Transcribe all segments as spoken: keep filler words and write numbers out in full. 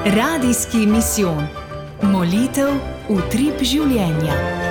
Radijski misijon. Molitev v utrip življenja.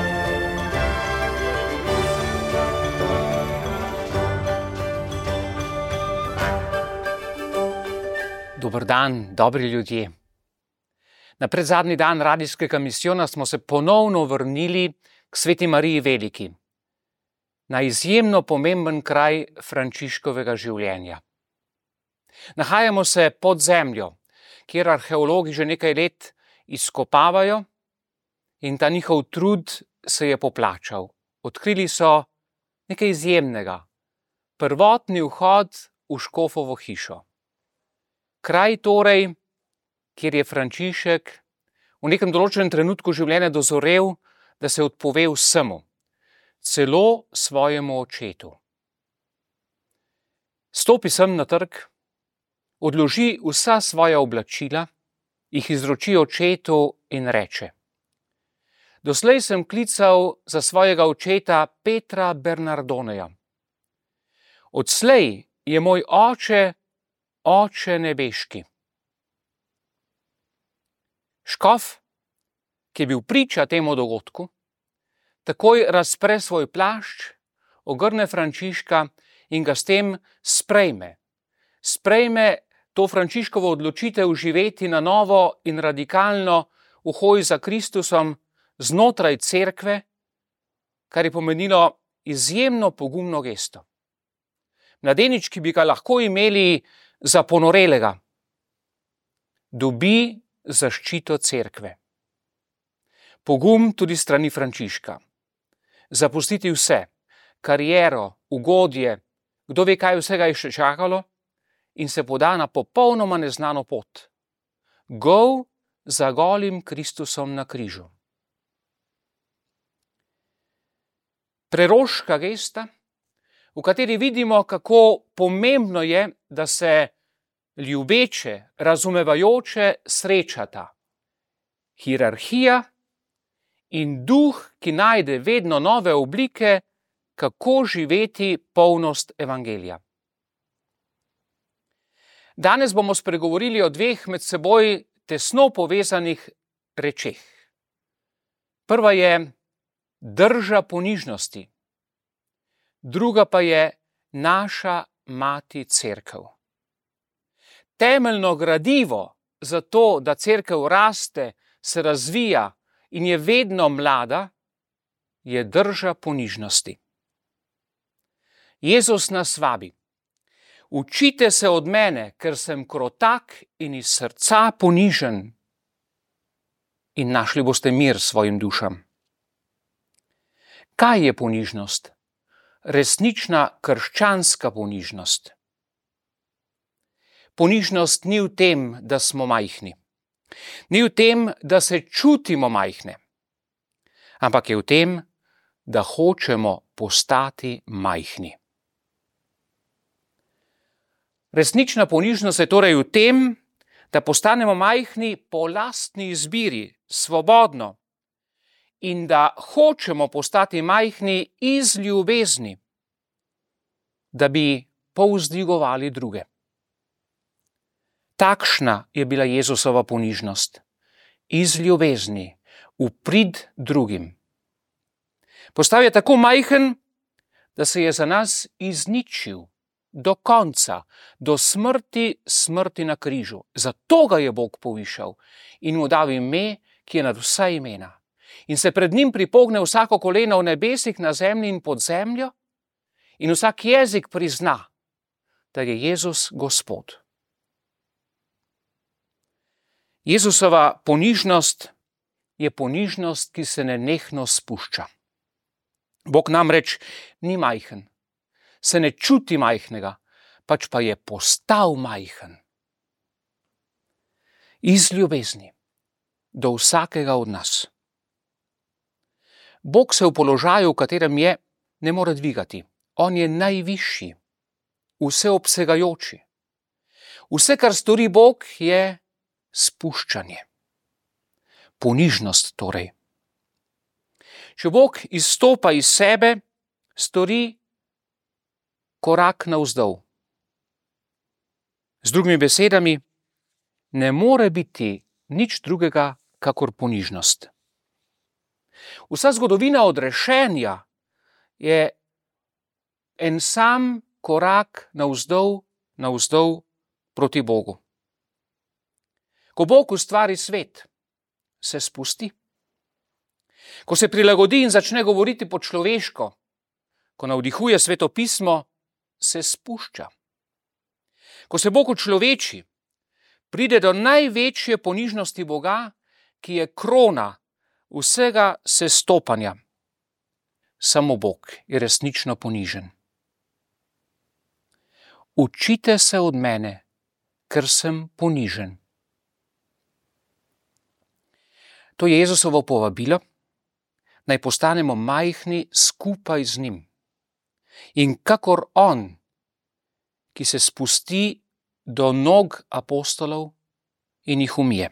Dober dan, dobri ljudje. Na predzadnji dan radijskega misijona smo se ponovno vrnili k Sveti Mariji Veliki, na izjemno pomemben kraj Frančiškovega življenja. Nahajamo se pod zemljo, kjer arheologi že nekaj let izkopavajo in ta njihov trud se je poplačal. Odkrili so nekaj izjemnega, prvotni vhod v Škofovo hišo. Kraj torej, kjer je Frančišek v nekem določenem trenutku življenja dozorel, da se odpove vsemu, celo svojemu očetu. Stopi sem na trg, odloži vsa svoja oblačila, jih izroči očetu in reče: Doslej sem klical za svojega očeta Petra Bernardoneja. Odslej je moj oče, oče nebeški. Škof, ki je bil priča temu dogodku, takoj razpre svoj plašč, ogrne Frančiška in ga s tem sprejme. Sprejme to Frančiškovo odločitev živeti na novo in radikalno v hoji za Kristusom znotraj cerkve, kar je pomenilo izjemno pogumno gesto. Mladenič, ki bi ga lahko imeli za ponorelega, dobi zaščito cerkve. Pogum tudi strani Frančiška. Zapustiti vse, kariero, ugodje, kdo ve, kaj vsega je še čakalo, in se poda na popolnoma neznano pot. Gol za golim Kristusom na križu. Preroška gesta, v kateri vidimo, kako pomembno je, da se ljubeče, razumevajoče srečata. Hierarhija in duh, ki najde vedno nove oblike, kako živeti polnost evangelija. Danes bomo spregovorili o dveh med seboj tesno povezanih rečeh. Prva je drža ponižnosti, druga pa je naša mati cerkev. Temeljno gradivo za to, da cerkev raste, se razvija in je vedno mlada, je drža ponižnosti. Jezus nas vabi: Učite se od mene, ker sem krotak in iz srca ponižen, in našli boste mir svojim dušam. Kaj je ponižnost? Resnična krščanska ponižnost. Ponižnost ni v tem, da smo majhni. Ni v tem, da se čutimo majhne. Ampak je v tem, da hočemo postati majhni. Resnična ponižnost je torej v tem, da postanemo majhni po lastni izbiri, svobodno, in da hočemo postati majhni iz ljubezni, da bi povzdigovali druge. Takšna je bila Jezusova ponižnost, iz ljubezni, v prid drugim. Postal je tako majhen, da se je za nas izničil, do konca, do smrti, smrti na križu. Zato ga je Bog povišal in mu dal ime, ki je nad vsa imena. In se pred njim pripogne vsako koleno v nebesih, na zemlji in pod zemljo, in vsak jezik prizna, da je Jezus Gospod. Jezusova ponižnost je ponižnost, ki se nenehno spušča. Bog namreč ni majhen, se ne čuti majhnega, pač pa je postal majhen. Iz ljubezni do vsakega od nas. Bog se v položaju, v katerem je, ne more dvigati. On je najvišji, vseobsegajoči. Vse, kar stori Bog, je spuščanje. Ponižnost torej. Če Bog izstopa iz sebe, stori korak navzdol. Z drugimi besedami, ne more biti nič drugega kakor ponižnost. Vsa zgodovina odrešenja je en sam korak navzdol, navzdol proti Bogu. Ko Bog ustvari svet, se spusti. Ko se prilagodi in začne govoriti po človeško, ko navdihuje Sveto pismo, se spušča. Ko se Bog človeči, pride do največje ponižnosti Boga, ki je krona vsega sestopanja. Samo Bog je resnično ponižen. Učite se od mene, ker sem ponižen. To je Jezusovo povabilo, naj postanemo majhni skupaj z njim. In kakor on, ki se spusti do nog apostolov in jih umije.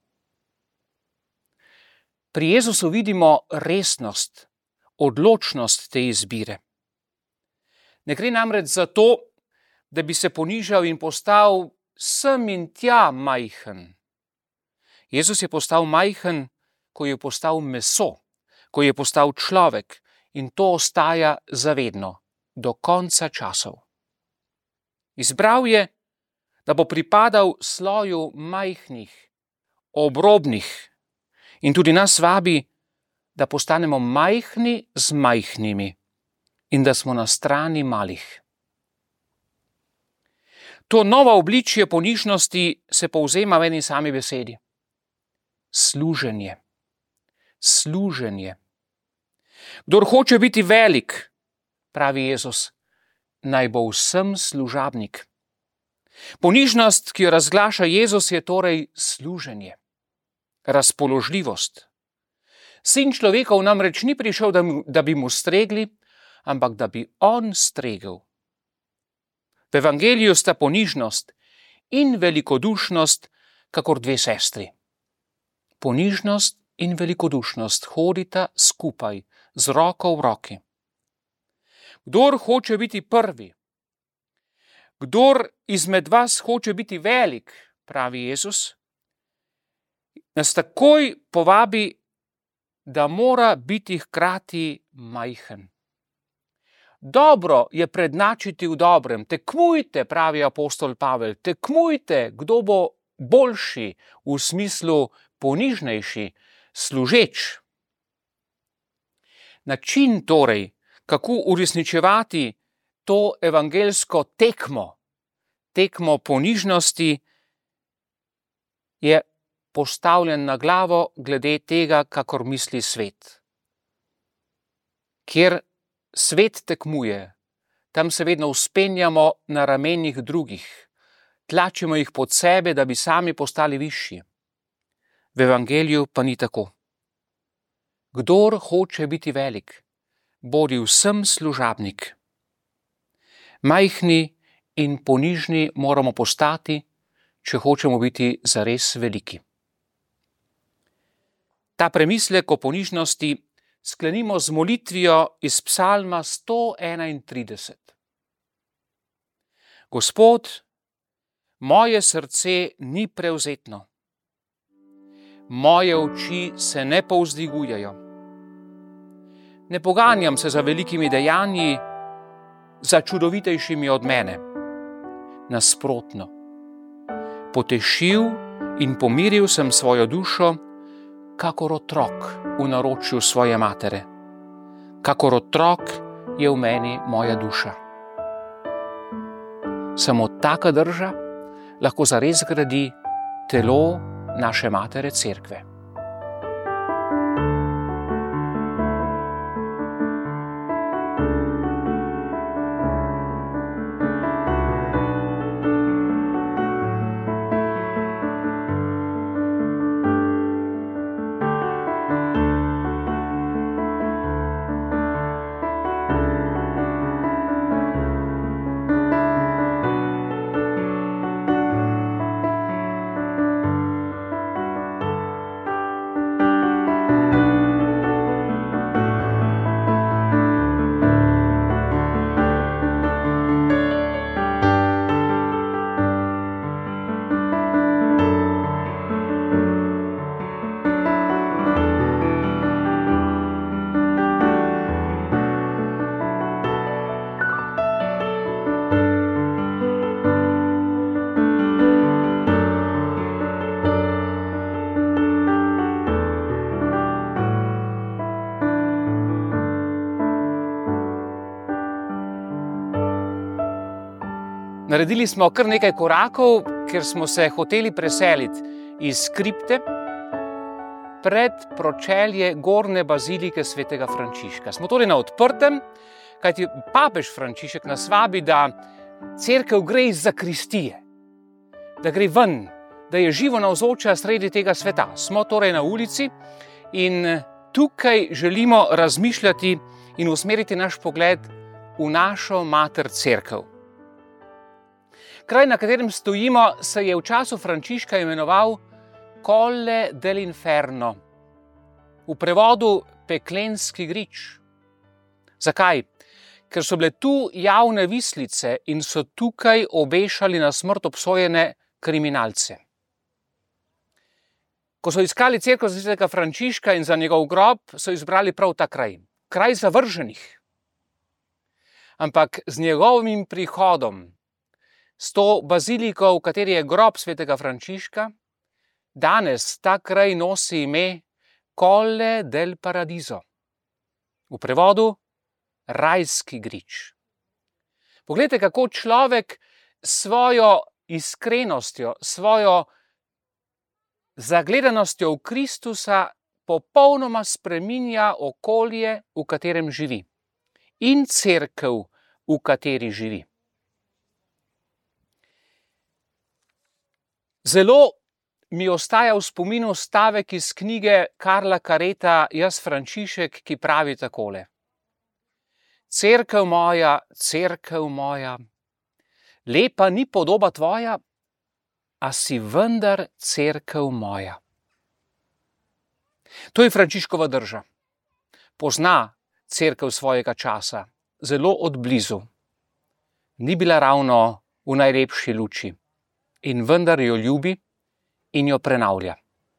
Pri Jezusu vidimo resnost, odločnost te izbire. Ne gre namreč za to, da bi se ponižal in postal sem in tja majhen. Jezus je postal majhen, ko je postal meso, ko je postal človek, in to ostaja zavedno, do konca časov. Izbral je, da bo pripadal sloju majhnih, obrobnih, in tudi nas vabi, da postanemo majhni z majhnimi in da smo na strani malih. To novo obličje ponižnosti se povzema v eni sami besedi. Služenje. Služenje. Kdor hoče biti velik, pravi Jezus, naj bo vsem služabnik. Ponižnost, ki jo razglaša Jezus, je torej služenje, razpoložljivost. Sin človekov namreč ni prišel, da, mu, da bi mu stregli, ampak da bi on stregel. V evangeliju sta ponižnost in velikodušnost kakor dve sestri. Ponižnost in velikodušnost hodita skupaj, z roko v roki. Kdor hoče biti prvi, kdor izmed vas hoče biti velik, pravi Jezus, nas takoj povabi, da mora biti hkrati majhen. Dobro je prednačiti v dobrem. Tekmujte, pravi apostol Pavel, tekmujte, kdo bo boljši, v smislu ponižnejši, služeč. Način torej, kako uresničevati to evangelsko tekmo, tekmo ponižnosti, je postavljen na glavo glede tega, kakor misli svet. Kjer svet tekmuje, tam se vedno vzpenjamo na ramenih drugih, tlačimo jih pod sebe, da bi sami postali višji. V evangeliju pa ni tako. Kdor hoče biti velik, bodi vsem služabnik. Majhni in ponižni moramo postati, če hočemo biti zares veliki. Ta premislek o ponižnosti sklenimo z molitvijo iz psalma sto enaintrideset. Gospod, moje srce ni prevzetno, moje oči se ne povzdigujejo. Ne poganjam se za velikimi dejanji, za čudovitejšimi od mene. Nasprotno, potešil in pomiril sem svojo dušo, kakor otrok v naročju svoje matere. Kakor otrok je v meni moja duša. Samo taka drža lahko zares gradi telo naše matere Cerkve. Naredili smo kar nekaj korakov, ker smo se hoteli preseliti iz kripte pred pročelje gornje bazilike svetega Frančiška. Smo torej na odprtem, kajti papež Frančišek nas vabi, da cerkev gre iz zakristije, da gre ven, da je živo navzoča sredi tega sveta. Smo torej na ulici in tukaj želimo razmišljati in usmeriti naš pogled v našo mater cerkev. Kraj, na katerem stojimo, se je v času Frančiška imenoval Colle dell'Inferno, v prevodu Peklenski grič. Zakaj? Ker so bile tu javne vislice in so tukaj obešali na smrt obsojene kriminalce. Ko so iskali cerkev svetega Frančiška in za njegov grob, so izbrali prav ta kraj, kraj zavrženih. Ampak z njegovim prihodom, s to baziliko, v kateri je grob svetega Frančiška, danes ta kraj nosi ime Colle del Paradiso, v prevodu rajski grič. Poglejte, kako človek s svojo iskrenostjo, svojo zagledanostjo v Kristusa popolnoma spreminja okolje, v katerem živi, in cerkev, v kateri živi. Zelo mi ostaja v spominu stavek iz knjige Karla Kareta Jaz Frančišek, ki pravi takole: Cerkev moja, cerkev moja, lepa ni podoba tvoja, a si vendar cerkev moja. To je Frančiškova drža. Pozna cerkev svojega časa, zelo odblizu. Ni bila ravno v najlepši luči in vendar jo ljubi in jo prenavlja.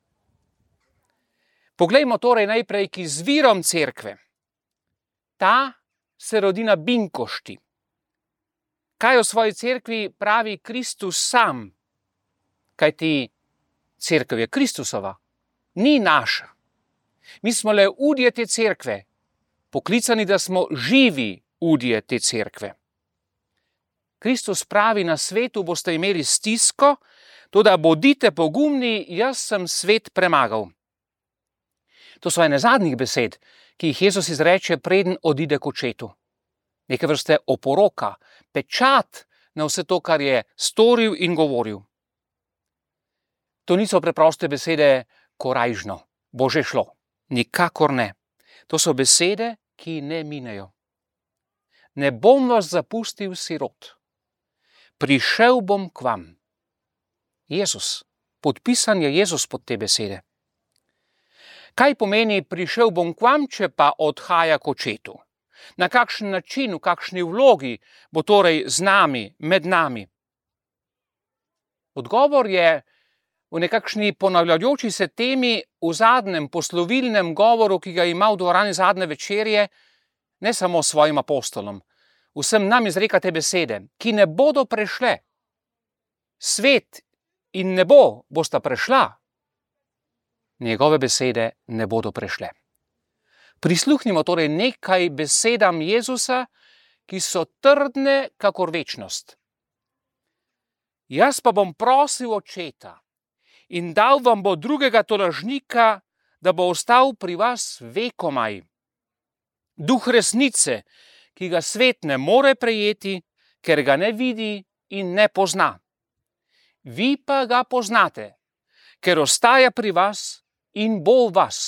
Poglejmo torej najprej k izvirom cerkve. Ta se rodi na Binkošti. Kaj o svoji cerkvi pravi Kristus sam? Kajti cerkev je Kristusova, ni naša. Mi smo le udje te cerkve, poklicani, da smo živi udje te cerkve. Kristus pravi, na svetu boste imeli stisko, toda bodite pogumni, jaz sem svet premagal. To so ene zadnjih besed, ki jih Jezus izreče, preden odide k očetu. Neke vrste oporoka, pečat na vse to, kar je storil in govoril. To niso preproste besede korajžno, bo že šlo. Nikakor ne. To so besede, ki ne minejo. Ne bom vas zapustil sirot. Prišel bom k vam. Jezus. Podpisan je Jezus pod te besede. Kaj pomeni prišel bom k vam, če pa odhaja k očetu? Na kakšen način, v kakšni vlogi bo torej z nami, med nami? Odgovor je v nekakšni ponavljajoči se temi v zadnjem poslovilnem govoru, ki ga ima v dvorani zadnje večerje, ne samo svojim apostolom. Vsem nam izreka te besede, ki ne bodo prešle. Svet in nebo bosta prešla. Njegove besede ne bodo prešle. Prisluhnimo torej nekaj besedam Jezusa, ki so trdne kakor večnost. Jaz pa bom prosil očeta in dal vam bo drugega tolažnika, da bo ostal pri vas vekomaj. Duh resnice, ki ga svet ne more prejeti, ker ga ne vidi in ne pozna. Vi pa ga poznate, ker ostaja pri vas in bo v vas.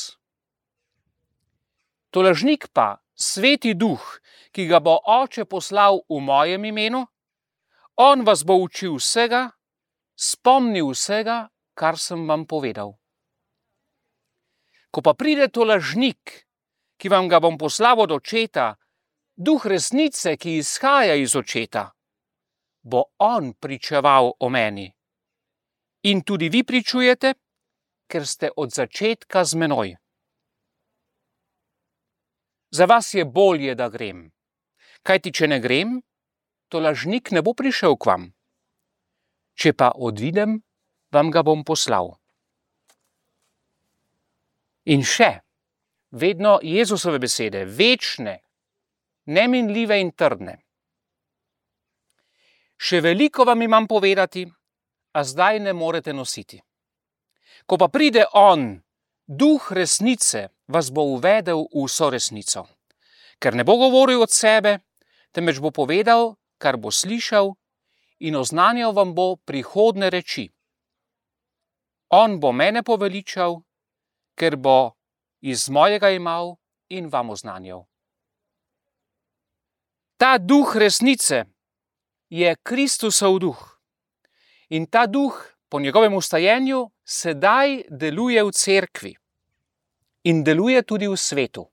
Tolažnik pa, sveti duh, ki ga bo oče poslal v mojem imenu, on vas bo učil vsega, spomnil vsega, kar sem vam povedal. Ko pa pride tolažnik, ki vam ga bom poslal od očeta, duh resnice, ki izhaja iz očeta, bo on pričeval o meni. In tudi vi pričujete, ker ste od začetka z menoj. Za vas je bolje, da grem. Kajti, če ne grem, tolažnik ne bo prišel k vam. Če pa odidem, vam ga bom poslal. In še, vedno Jezusove besede, večne, neminljive in trdne. Še veliko vam imam povedati, a zdaj ne morete nositi. Ko pa pride on, duh resnice, vas bo uvedel v vso resnico. Ker ne bo govoril od sebe, temveč bo povedal, kar bo slišal, in oznanjal vam bo prihodne reči. On bo mene poveličal, ker bo iz mojega imal in vam oznanjal. Ta duh resnice je Kristusov duh. In ta duh, po njegovem ustajenju, sedaj deluje v cerkvi in deluje tudi v svetu.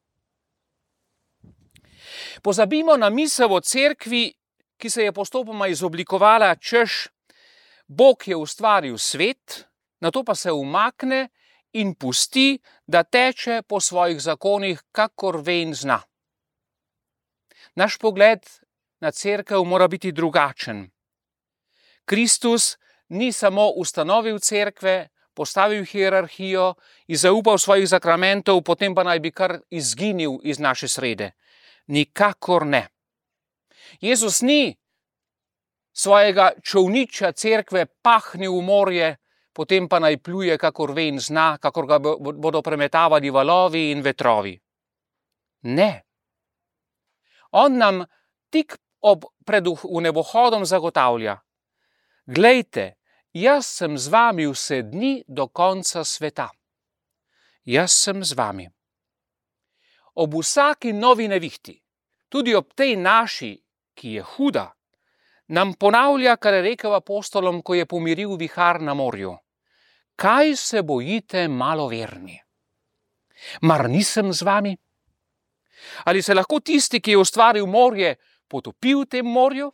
Pozabimo na misel o cerkvi, ki se je postopoma izoblikovala, češ, Bog je ustvaril svet, nato pa se umakne in pusti, da teče po svojih zakonih, kakor ve in zna. Naš pogled na cerkev mora biti drugačen. Kristus ni samo ustanovil cerkve, postavil hierarhijo in zaupal svojih zakramentov, potem pa naj bi kar izginil iz naše srede. Nikakor ne. Jezus ni svojega čolniča cerkve pahnil v morje, potem pa naj pluje, kakor ve in zna, kakor ga bodo premetavali valovi in vetrovi. Ne. On nam tik ob pred vnebohodom zagotavlja: glejte, jaz sem z vami vse dni do konca sveta. Jaz sem z vami. Ob vsaki novi nevihti, tudi ob tej naši, ki je huda, nam ponavlja, kar je rekel apostolom, ko je pomiril vihar na morju. Kaj se bojite, maloverni? Mar nisem z vami? Ali se lahko tisti, ki je ustvaril morje, potopi v tem morju?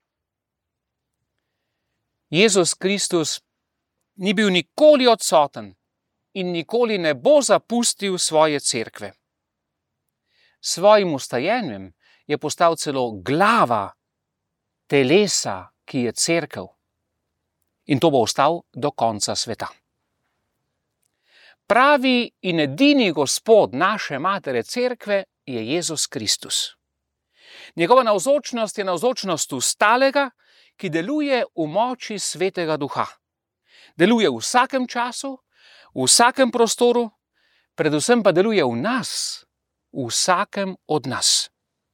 Jezus Kristus ni bil nikoli odsoten in nikoli ne bo zapustil svoje cerkve. S svojim ustajenjem je postal celo glava telesa, ki je cerkev. In to bo ostal do konca sveta. Pravi in edini Gospod naše matere cerkve je Jezus Kristus. Njegova navzočnost je navzočnost ustalega, ki deluje v moči Svetega Duha. Deluje v vsakem času, v vsakem prostoru, predvsem pa deluje v nas, v vsakem od nas.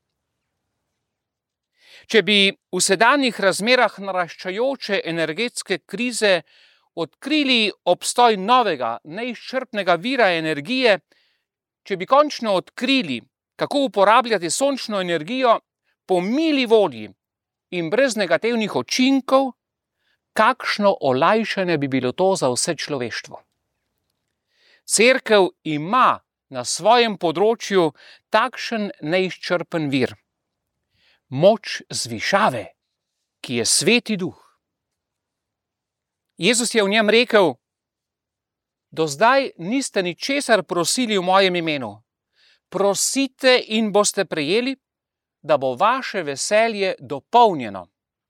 Če bi v sedanjih razmerah naraščajoče energetske krize odkrili obstoj novega, neizčrpnega vira energije, če bi končno odkrili, kako uporabljati sončno energijo po mili volji in brez negativnih učinkov, kakšno olajšanje bi bilo to za vse človeštvo. Cerkev ima na svojem področju takšen neizčrpen vir. Moč zvišave, ki je Sveti Duh. Jezus je v njem rekel: do zdaj niste ničesar prosili v mojem imenu. Prosite in boste prejeli, da bo vaše veselje dopolnjeno.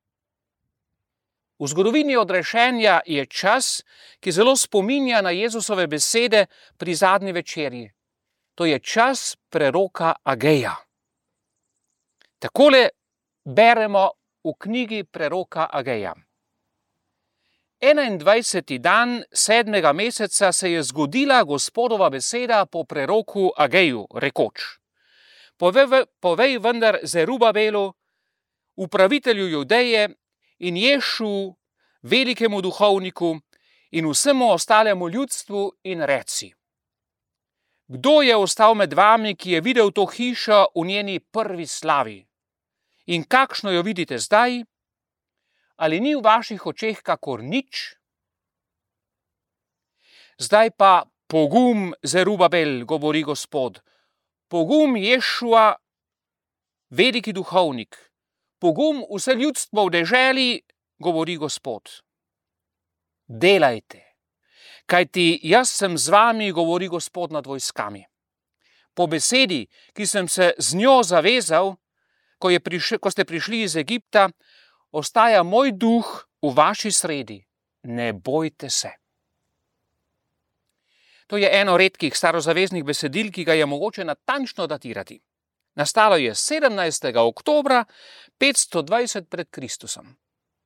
V zgodovini odrešenja je čas, ki zelo spominja na Jezusove besede pri zadnji večerji. To je čas preroka Ageja. Takole beremo v knjigi preroka Ageja. enaindvajseti dan sedmega meseca se je zgodila Gospodova beseda po preroku Ageju, rekoč: Povej, povej vendar Zerubabelu, upravitelju Judeje, in Ješu, velikemu duhovniku, in vsemu ostalemu ljudstvu, in reci: Kdo je ostal med vami, ki je videl to hišo v njeni prvi slavi? In kakšno jo vidite zdaj? Ali ni v vaših očeh kakor nič? Zdaj pa pogum, Zerubabel, govori Gospod, pogum Ješua, veliki duhovnik, pogum vse ljudstvo v deželi, govori Gospod. Delajte, kajti jaz sem z vami, govori Gospod nad vojskami. Po besedi, ki sem se z njo zavezal, ko, je prišel, ko ste prišli iz Egipta, ostaja moj duh v vaši sredi. Ne bojte se. To je eno redkih starozaveznih besedil, ki ga je mogoče natančno datirati. Nastalo je sedemnajstega oktobra petsto dvajset pred Kristusom.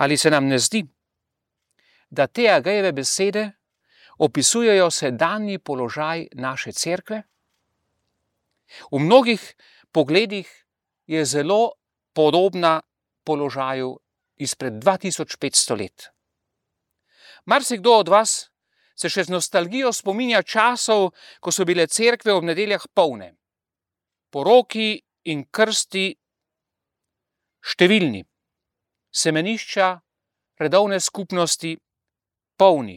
Ali se nam ne zdi, da te Agejeve besede opisujejo sedanji položaj naše cerkve? V mnogih pogledih je zelo podobna položaju izpred dva tisoč petsto let. Marsikdo od vas se še z nostalgijo spominja časov, ko so bile cerkve ob nedeljah polne. Poroki in krsti številni, semenišča, redovne skupnosti polni.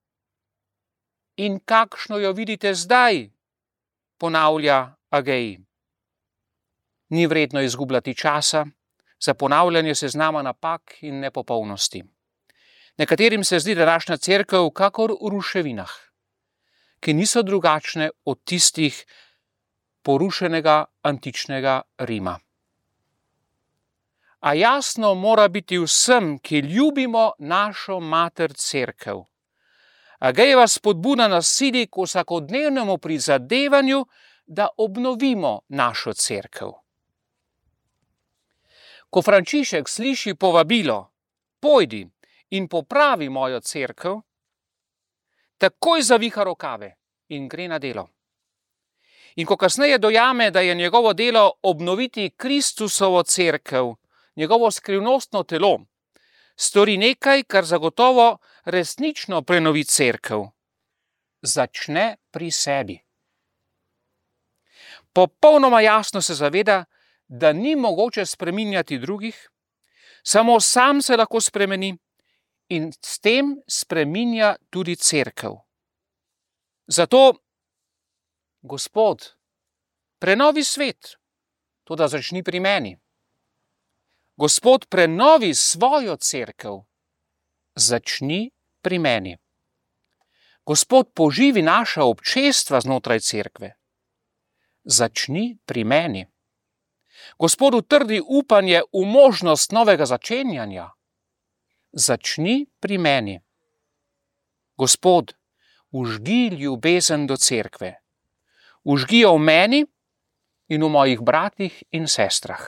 In kakšno jo vidite zdaj, ponavlja Agej. Ni vredno izgubljati časa za ponavljanje seznama napak in nepopolnosti. Nekaterim se zdi današnja cerkev kakor v ruševinah, ki niso drugačne od tistih porušenega antičnega Rima. A jasno mora biti vsem, ki ljubimo našo mater cerkev. Agejeva spodbuda nas sili k vsakodnevnemu prizadevanju, da obnovimo našo cerkev. Ko Frančišek sliši povabilo, pojdi in popravi mojo cerkev, takoj zaviha rokave in gre na delo. In ko kasneje dojame, da je njegovo delo obnoviti Kristusovo cerkev, njegovo skrivnostno telo, stori nekaj, kar zagotovo resnično prenovi cerkev. Začne pri sebi. Popolnoma jasno se zaveda, da ni mogoče spreminjati drugih, samo sam se lahko spremeni in s tem spreminja tudi cerkev. Zato, Gospod, prenovi svet, toda začni pri meni. Gospod, prenovi svojo cerkev, začni pri meni. Gospod, poživi naša občestva znotraj cerkve, začni pri meni. Gospod, utrdi upanje v možnost novega začenjanja, začni pri meni. Gospod, vžgi ljubezen do cerkve, vžgi jo v meni in v mojih bratih in sestrah.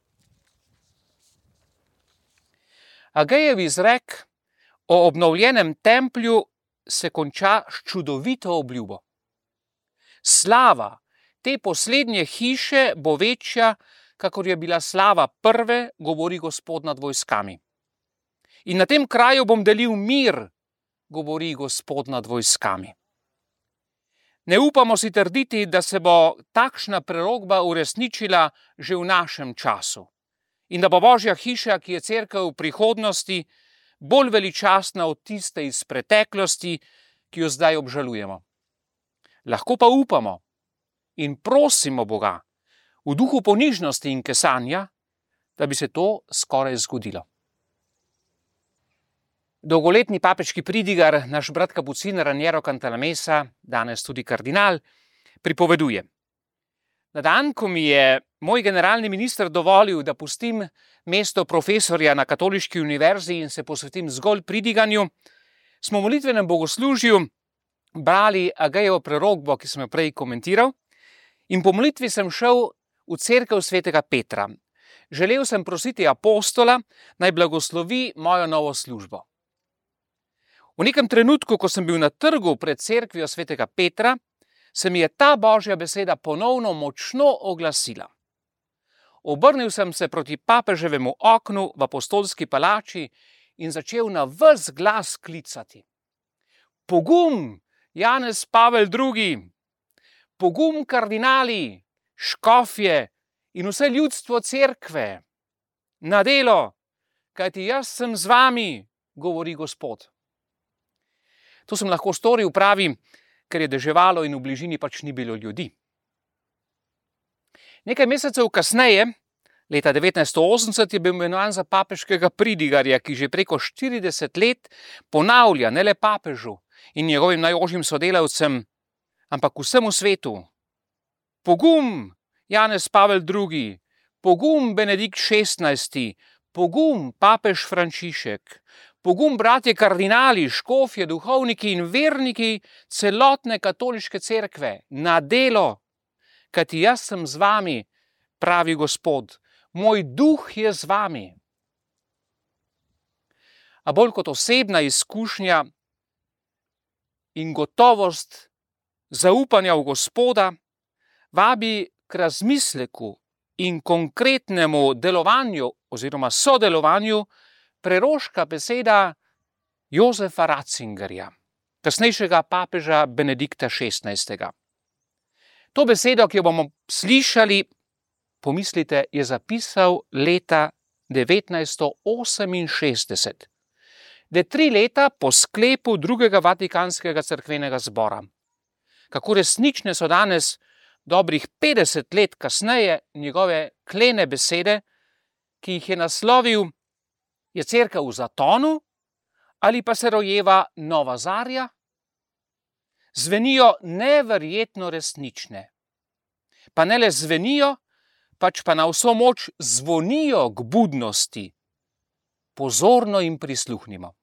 Agejev izrek o obnovljenem templju se konča s čudovito obljubo. Slava te poslednje hiše bo večja, kakor je bila slava prve, govori Gospod nad vojskami. In na tem kraju bom delil mir, govori Gospod nad vojskami. Ne upamo si trditi, da se bo takšna prerokba uresničila že v našem času in da bo Božja hiša, ki je cerkev v prihodnosti, bolj veličastna od tiste iz preteklosti, ki jo zdaj obžalujemo. Lahko pa upamo in prosimo Boga v duhu ponižnosti in kesanja, da bi se to skoraj zgodilo. Dolgoletni papeški pridigar, naš brat kapucin Raniero Cantalamessa, danes tudi kardinal, pripoveduje. Na dan, ko mi je moj generalni minister dovolil, da pustim mesto profesorja na Katoliški univerzi in se posvetim zgolj pridiganju, smo v molitvenem bogoslužju brali Agejevo prerokbo, ki sem jo prej komentiral, in po molitvi sem šel v cerkev svetega Petra. Želel sem prositi apostola, naj blagoslovi mojo novo službo. V nekem trenutku, ko sem bil na trgu pred cerkvijo svetega Petra, se mi je ta Božja beseda ponovno močno oglasila. Obrnil sem se proti papeževemu oknu v apostolski palači in začel na ves glas klicati. Pogum, Janez Pavel drugi, pogum kardinali, škofje in vse ljudstvo cerkve, na delo, kajti jaz sem z vami, govori Gospod. To sem lahko storil, pravi, ker je deževalo in v bližini pač ni bilo ljudi. Nekaj mesecev kasneje, leta devetnajststo osemdeset, je bil imenovan za papeškega pridigarja, ki že preko štirideset let ponavlja ne le papežu in njegovim najožjim sodelavcem, ampak vsemu svetu. Pogum, Janez Pavel drugi, pogum, Benedikt šestnajsti, pogum, papež Frančišek, pogum, bratje kardinali, škofje, duhovniki in verniki celotne katoliške cerkve, na delo, kajti jaz sem z vami, pravi Gospod, moj duh je z vami. a bolj kot osebna izkušnja in gotovost zaupanja v Gospoda, vabi k razmisleku in konkretnemu delovanju oziroma sodelovanju preroška beseda Jozefa Ratzingerja, kasnejšega papeža Benedikta šestnajstega. To besedo, ki jo bomo slišali, pomislite, je zapisal leta devetnajststo oseminšestdeset, da tri leta po sklepu drugega Vatikanskega cerkvenega zbora. Kako resnične so danes, dobrih petdeset let kasneje, njegove klene besede, ki jih je naslovil: Je cerkev v zatonu ali pa se rojeva nova zarja? Zvenijo neverjetno resnične. Pa ne le zvenijo, pač pa na vso moč zvonijo k budnosti. Pozorno jim prisluhnimo.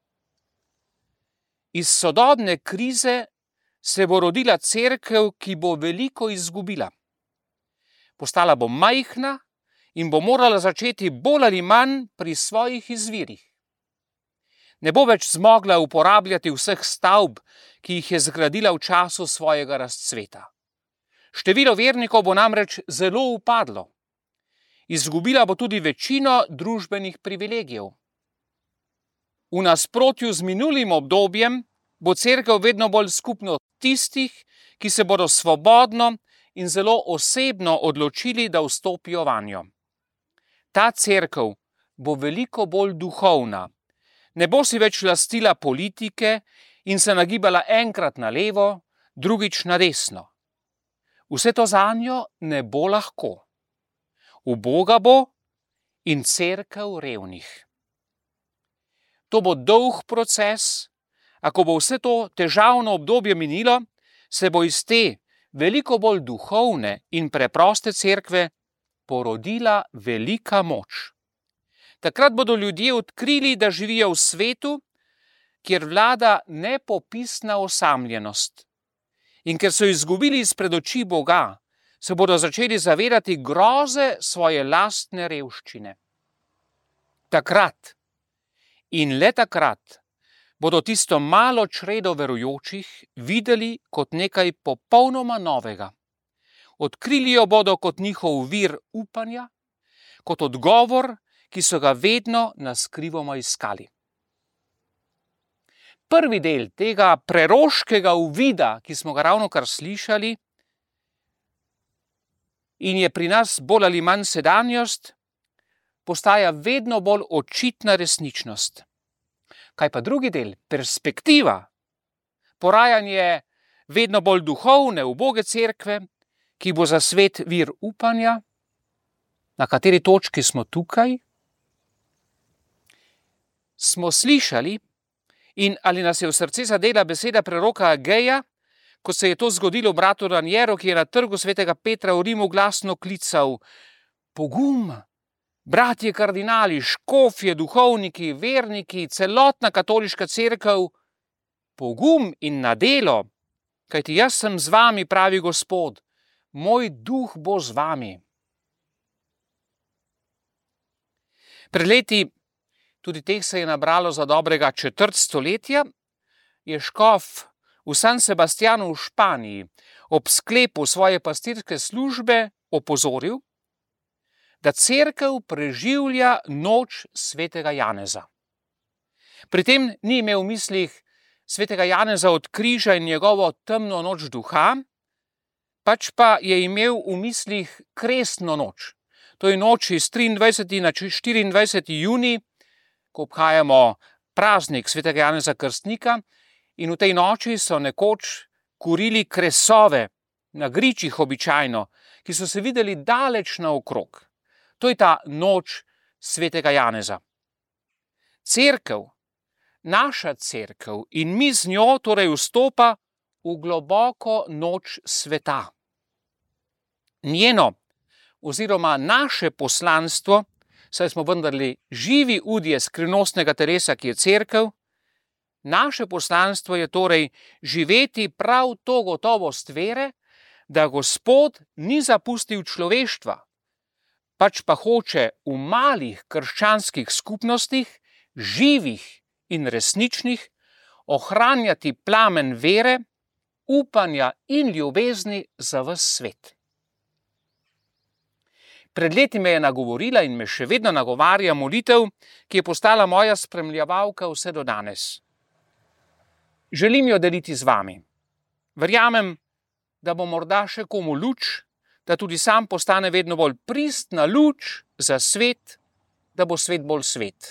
Iz sodobne krize se bo rodila cerkev, ki bo veliko izgubila. Postala bo majhna in bo morala začeti bolj ali manj pri svojih izvirih. Ne bo več zmogla uporabljati vseh stavb, ki jih je zgradila v času svojega razcveta. Število vernikov bo namreč zelo upadlo. Izgubila bo tudi večino družbenih privilegijev. V nasprotju z minulim obdobjem bo cerkev vedno bolj skupno tistih, ki se bodo svobodno in zelo osebno odločili, da vstopijo vanjo. Ta cerkev bo veliko bolj duhovna. Ne bo si več lastila politike in se nagibala enkrat na levo, drugič na desno. Vse to zanjo ne bo lahko. Uboga bo in cerkev revnih. To bo dolg proces, a ko bo vse to težavno obdobje minilo, se bo iz te veliko bolj duhovne in preproste cerkve porodila velika moč. Takrat bodo ljudje odkrili, da živijo v svetu, kjer vlada nepopisna osamljenost. In ker so izgubili izpred oči Boga, se bodo začeli zavedati groze svoje lastne revščine. Takrat in le takrat bodo tisto malo čredo verujočih videli kot nekaj popolnoma novega. Odkrili jo bodo kot njihov vir upanja, kot odgovor, ki so ga vedno naskrivoma iskali. Prvi del tega preroškega uvida, ki smo ga ravnokar slišali, in je pri nas bolj ali manj sedanjost, postaja vedno bolj očitna resničnost. Kaj pa drugi del, perspektiva, porajanje vedno bolj duhovne, uboge cerkve, ki bo za svet vir upanja? Na kateri točki smo tukaj? Smo slišali in ali nas je v srce zadela beseda preroka Ageja, ko se je to zgodilo bratu Ranieru, ki je na trgu svetega Petra v Rimu glasno klical: Pogum, bratje kardinali, škofje, duhovniki, verniki, celotna katoliška cerkev, pogum in na delo, kajti jaz sem z vami, pravi Gospod, moj duh bo z vami. Pred leti, tudi teh se je nabralo za dobrega četrt stoletja, je škof v San Sebastianu v Španiji ob sklepu svoje pastirske službe opozoril, da cerkev preživlja noč svetega Janeza. Pri tem ni imel v mislih svetega Janeza od križa in njegovo temno noč duha, pač pa je imel v mislih krestno noč. To je noč iz triindvajsetega na štiriindvajseti junij, ko obhajamo praznik svetega Janeza Krstnika, in v tej noči so nekoč kurili kresove na gričih običajno, ki so se videli daleč naokrog. To je ta noč svetega Janeza. Cerkev, naša cerkev in mi z njo torej vstopa v globoko noč sveta. Njeno oziroma naše poslanstvo, saj smo vendarle živi udje skrivnostnega telesa, ki je cerkev, naše poslanstvo je torej živeti prav to gotovost vere, da Gospod ni zapustil človeštva, pač pa hoče v malih krščanskih skupnostih živih in resničnih, ohranjati plamen vere, upanja in ljubezni za ves svet. Pred leti me je nagovorila in me še vedno nagovarja molitev, ki je postala moja spremljevalka vse do danes. Želim jo deliti z vami. Verjamem, da bo morda še komu luč, da tudi sam postane vedno bolj pristna luč za svet, da bo svet bolj svet.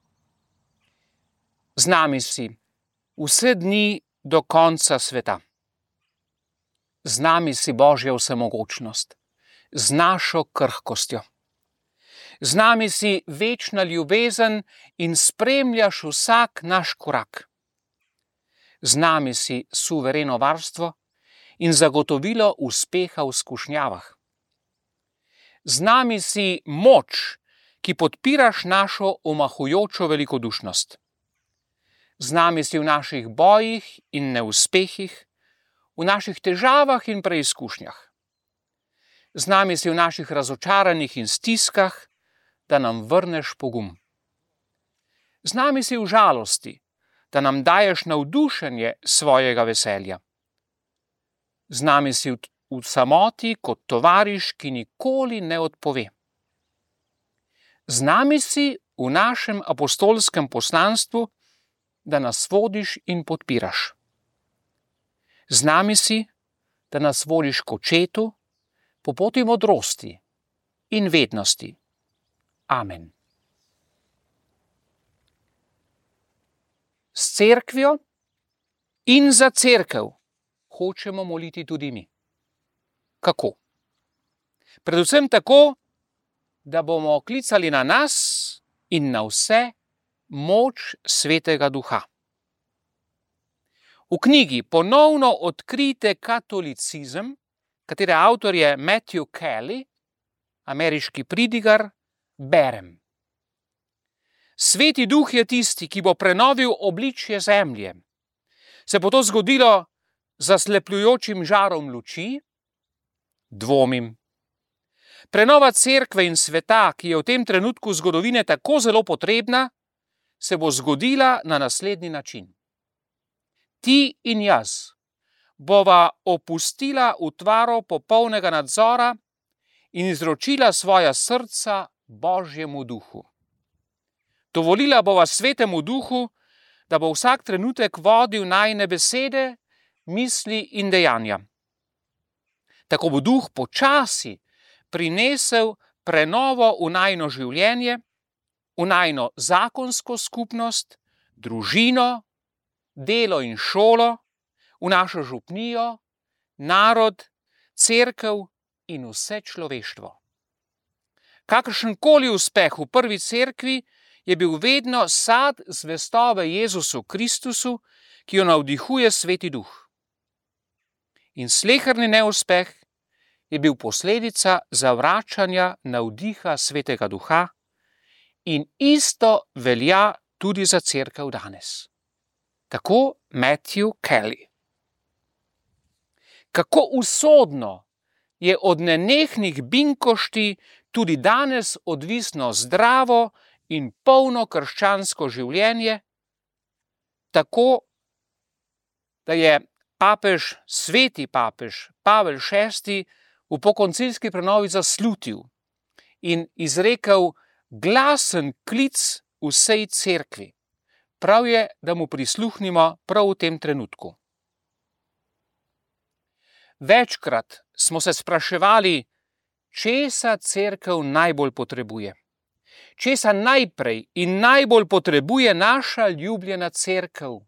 Z nami si vse dni do konca sveta. Z nami si Božja vsemogočnost, z našo krhkostjo. Z nami si večna ljubezen in spremljaš vsak naš korak. Z nami si suvereno varstvo in zagotovilo uspeha v skušnjavah. Z nami si moč, ki podpiraš našo omahujočo velikodušnost. Z nami si v naših bojih in neuspehih, v naših težavah in preizkušnjah. Z nami si v naših razočaranjih in stiskah, da nam vrneš pogum. Z nami si v žalosti, da nam daješ navdušenje svojega veselja. Z nami si v, v samoti kot tovariš, ki nikoli ne odpove. Z nami si v našem apostolskem poslanstvu, da nas vodiš in podpiraš. Z nami si, da nas vodiš k očetu, po poti modrosti in vednosti. Amen. S cerkvijo in za cerkev hočemo moliti tudi mi. Kako? Predvsem tako, da bomo klicali na nas in na vse moč Svetega Duha. V knjigi Ponovno odkrijte katolicizem, katere avtor je Matthew Kelly, ameriški pridigar, berem. Sveti Duh je tisti, ki bo prenovil obličje zemlje. Se bo to zgodilo z zaslepljujočim žarom luči? Dvomim. Prenova cerkve in sveta, ki je v tem trenutku zgodovine tako zelo potrebna, se bo zgodila na naslednji način. Ti in jaz bova opustila utvaro popolnega nadzora in izročila svoja srca Božjemu Duhu. Dovolila bova Svetemu Duhu, da bo vsak trenutek vodil najine besede, misli in dejanja. Tako bo Duh počasi prinesel prenovo v najino življenje, v najino zakonsko skupnost, družino, delo in šolo, v našo župnijo, narod, cerkev in vse človeštvo. Kakršenkoli uspeh v prvi cerkvi je bil vedno sad zvestobe Jezusu Kristusu, ki jo navdihuje Sveti Duh. In sleherni neuspeh je bil posledica zavračanja navdiha Svetega Duha in isto velja tudi za cerkev danes. Tako Matthew Kelly. Kako usodno je od nenehnih binkošti tudi danes odvisno zdravo in polno krščansko življenje, tako da je papež, sveti papež Pavel šesti v pokoncilski prenovi zaslutil in izrekel glasen klic vsej cerkvi. Prav je, da mu prisluhnimo prav v tem trenutku. Večkrat smo se spraševali, česa cerkev najbolj potrebuje. Česa najprej in najbolj potrebuje naša ljubljena cerkev?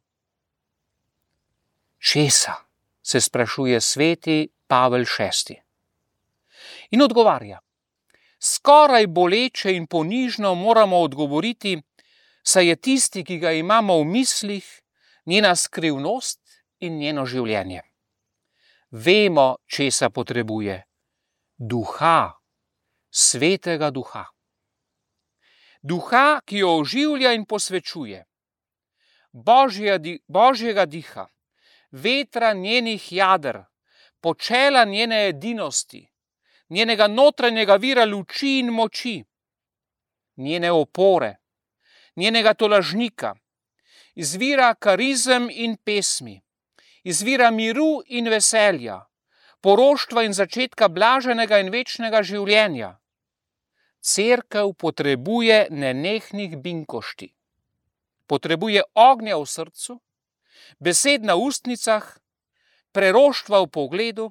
Česa, se sprašuje sveti Pavel šesti. In odgovarja, skoraj boleče in ponižno moramo odgovoriti, saj je tisti, ki ga imamo v mislih, njena skrivnost in njeno življenje. Vemo, česa potrebuje. Duha, Svetega Duha. Duha, ki jo oživlja in posvečuje. Božja, Božjega diha, vetra njenih jader, počela njene edinosti, njenega notranjega vira luči in moči, njene opore, njenega tolažnika, izvira karizem in pesmi, izvira miru in veselja, poroštva in začetka blaženega in večnega življenja. Cerkev potrebuje nenehnih binkošti. Potrebuje ognja v srcu, besed na ustnicah, preroštva v pogledu.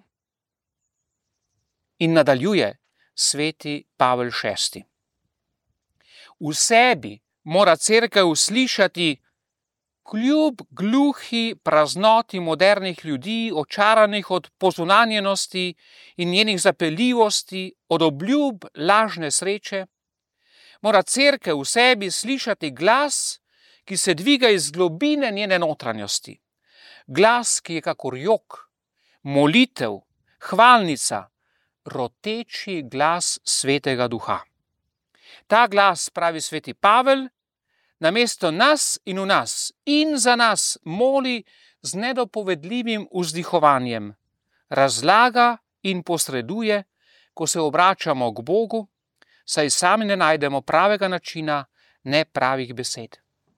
In nadaljuje sveti Pavel šesti. V sebi mora cerkev slišati, kljub gluhi praznoti modernih ljudi, očaranih od pozunanjenosti in njenih zapeljivosti, od obljub lažne sreče, mora cerkev v sebi slišati glas, ki se dviga iz globine njene notranjosti. Glas, ki je kakor jok, molitev, hvalnica, roteči glas Svetega Duha. Ta glas, pravi sveti Pavel, namesto nas in v nas in za nas moli z nedopovedljivim vzdihovanjem, razlaga in posreduje, ko se obračamo k Bogu, saj sami ne najdemo pravega načina, ne pravih besed.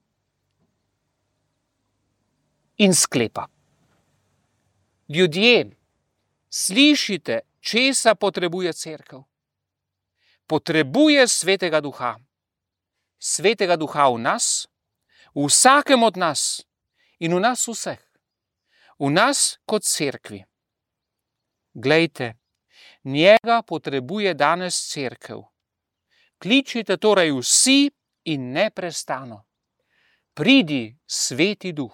In sklepa. Ljudje, slišite, česa potrebuje cerkev. Potrebuje Svetega Duha. Svetega Duha v nas, v vsakem od nas in v nas vseh. V nas kot cerkvi. Glejte, njega potrebuje danes cerkev. Kličite torej vsi in neprestano. Pridi, Sveti Duh.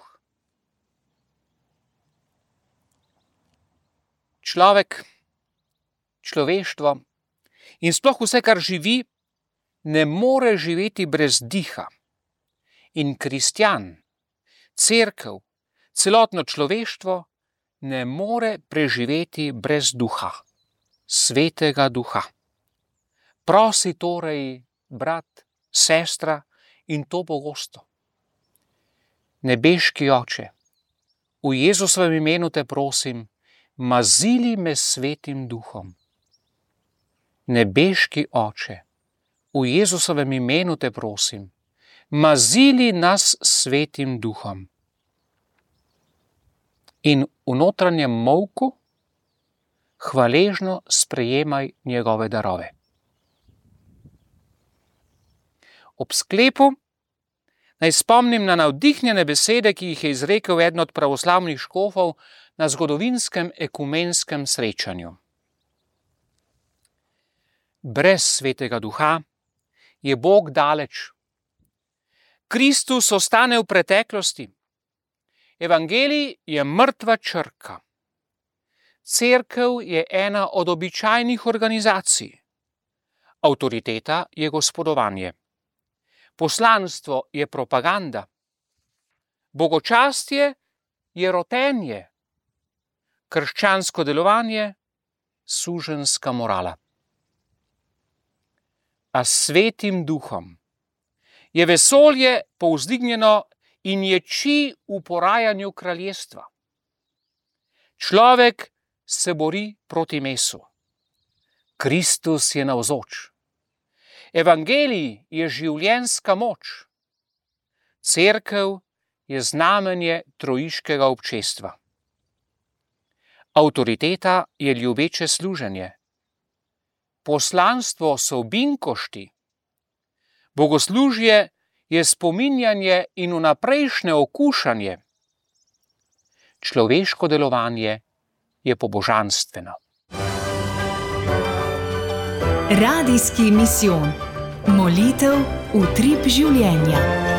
Človek, človeštvo in sploh vse, kar živi, ne more živeti brez diha. In kristjan, cerkev, celotno človeštvo ne more preživeti brez duha, Svetega Duha. Prosi torej, brat, sestra, in to pogosto. Nebeški Oče, v Jezusovem imenu te prosim, mazili me s Svetim Duhom. Nebeški Oče, v Jezusovem imenu te prosim, mazili nas s Svetim Duhom. In v notranjem molku hvaležno sprejemaj njegove darove. Ob sklepu naj spomnim na navdihnjene besede, ki jih je izrekel eden od pravoslavnih škofov na zgodovinskem ekumenskem srečanju. Brez Svetega Duha je Bog daleč. Kristus ostane v preteklosti. Evangelij je mrtva črka. Cerkev je ena od običajnih organizacij. Avtoriteta je gospodovanje. Poslanstvo je propaganda. Bogočastje je rotenje. Krščansko delovanje suženjska morala. A s Svetim Duhom je vesolje povzdignjeno in ječi v porajanju kraljestva. Človek se bori proti mesu. Kristus je navzoč. Evangelij je življenjska moč. Cerkev je znamenje trojiškega občestva. Avtoriteta je ljubeče služenje. Poslanstvo so binkošti. Bogoslužje je spominjanje in vnaprejšnje okušanje. Človeško delovanje je pobožanstveno. Radijski misijon. Molitev, utrip življenja.